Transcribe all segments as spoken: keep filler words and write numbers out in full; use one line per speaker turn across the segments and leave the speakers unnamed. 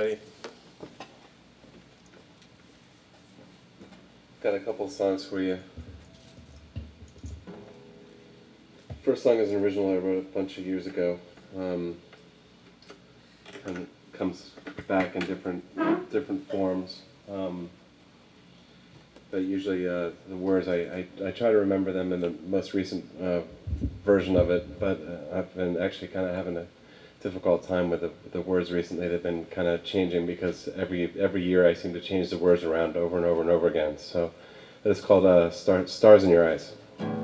everybody. Got a couple songs for you. First song is an original I wrote a bunch of years ago. Um, and it comes back in different different forms. Um, but usually uh, the words, I, I, I try to remember them in the most recent uh, version of it, but uh, I've been actually kind of having a difficult time with the, with the words recently. They've been kind of changing because every every year I seem to change the words around over and over and over again. So it's called uh, Star, Stars in Your Eyes.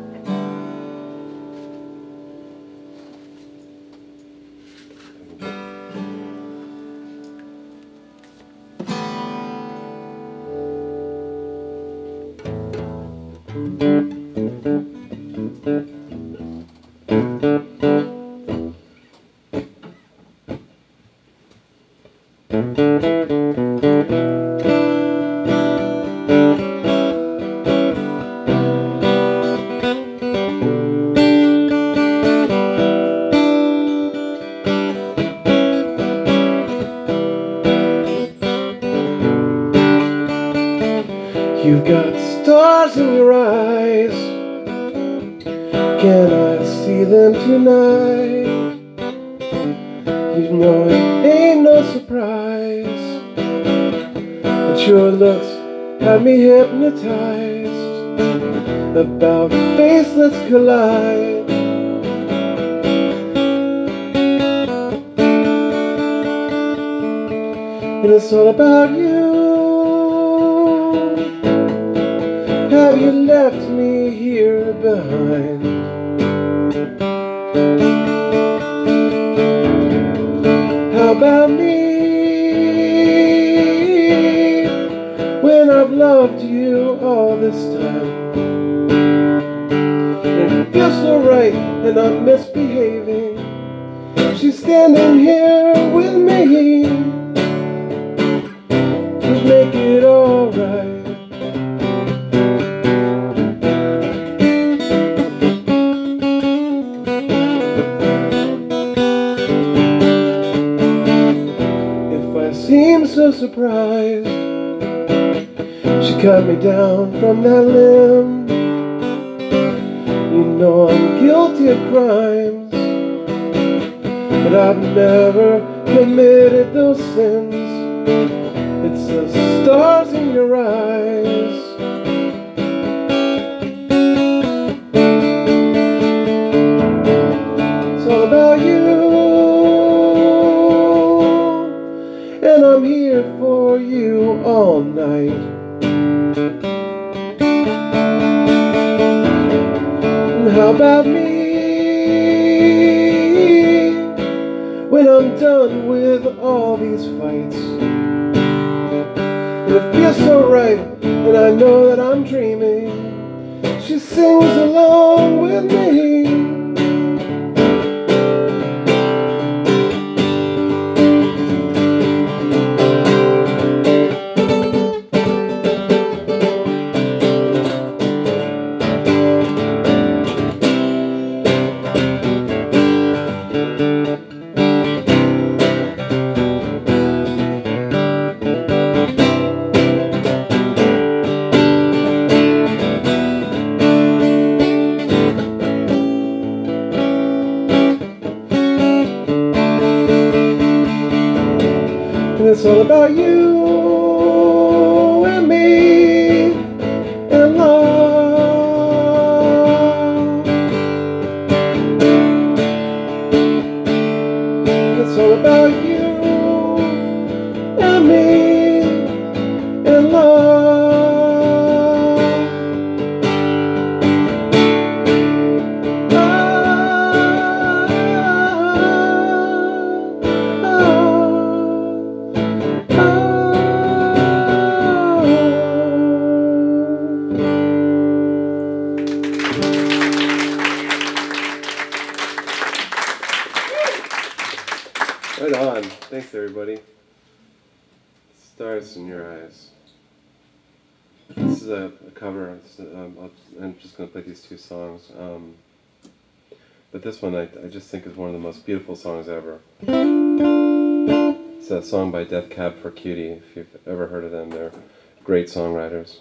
You've got stars in your eyes. Can I see them tonight? You know it ain't no surprise that your looks have me hypnotized. About face, let's collide. And it's all about you. Have you left me here behind? How about me, when I've loved you all this time? And it feels so right and I'm misbehaving. She's standing here with me to make it alright. Seemed so surprised. She cut me down from that limb. You know I'm guilty of crimes, but I've never committed those sins. It's the stars in your eyes. It's all about you. And I'm here for you all night. And how about me, when I'm done with all these fights? And it feels so right, and I know that I'm dreaming. She sings along with me. And it's all about you and me and love. It's all about you and me and love. Right on. Thanks, everybody. Stars in Your Eyes. This is a, a cover. It's, um, I'll, I'm just going to play these two songs. Um, but this one I, I just think is one of the most beautiful songs ever. It's a song by Death Cab for Cutie. If you've ever heard of them, they're great songwriters.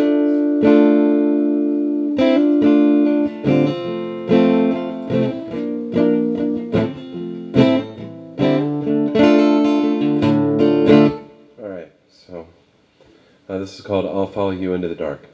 All right, so uh, this is called "I'll Follow You Into the Dark."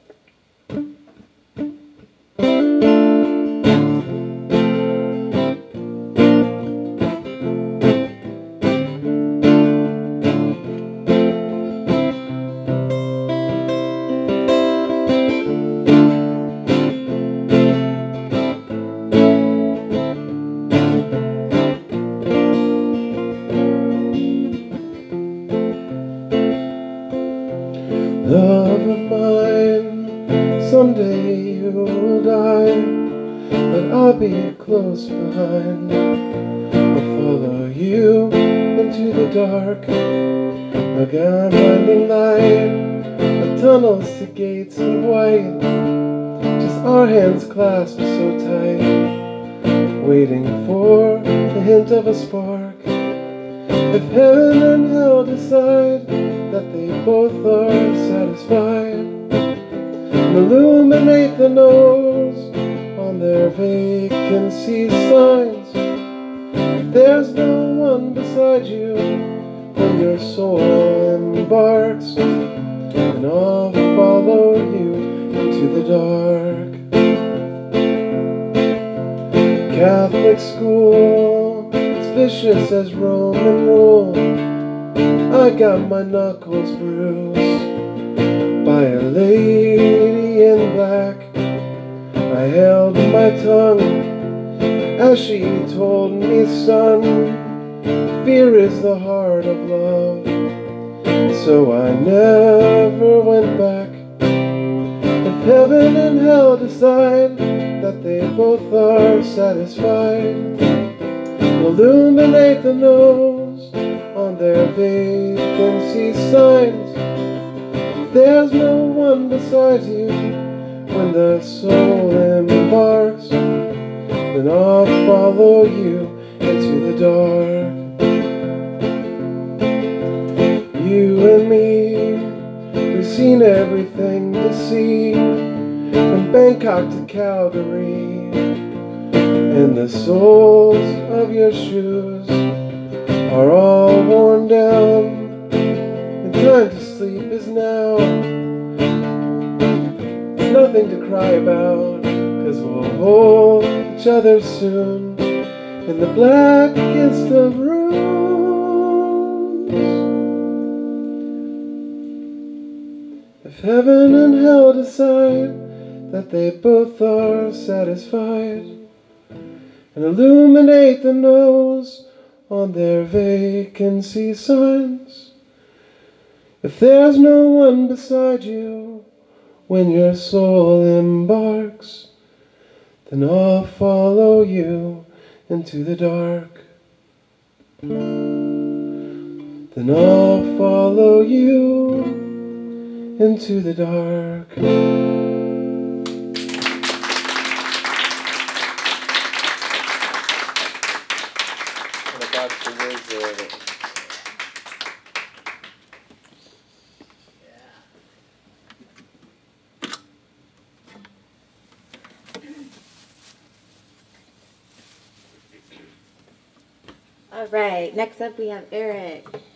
Love of mine, someday you will die, but I'll be close behind. I'll follow you into the dark, a gun-blinding light, the tunnels to gates of white, just our hands clasped so tight, waiting for the hint of a spark. If heaven and hell decide that they both are satisfied, and illuminate the nose on their vacancy signs, if there's no one beside you when your soul embarks, then I'll follow you into the dark. Catholic school, it's vicious as Roman rule. I got my knuckles bruised by a lady in black. I held my tongue as she told me, son, fear is the heart of love. So I never went back. If heaven and hell decide that they both are satisfied, illuminate the nose on their vacancy signs. If there's no one beside you when the soul embarks, then I'll follow you into the dark. You and me, we've seen everything to see, from Bangkok to Calgary, and the soles of your shoes are all worn down, and time to sleep is now. There's nothing to cry about, 'cause we'll hold each other soon in the blackest of rooms. If heaven and hell decide that they both are satisfied, and illuminate the nose on their vacancy signs, if there's no one beside you when your soul embarks, then I'll follow you into the dark. Then I'll follow you into the dark. That's the words of it.
All right, next up we have Eric.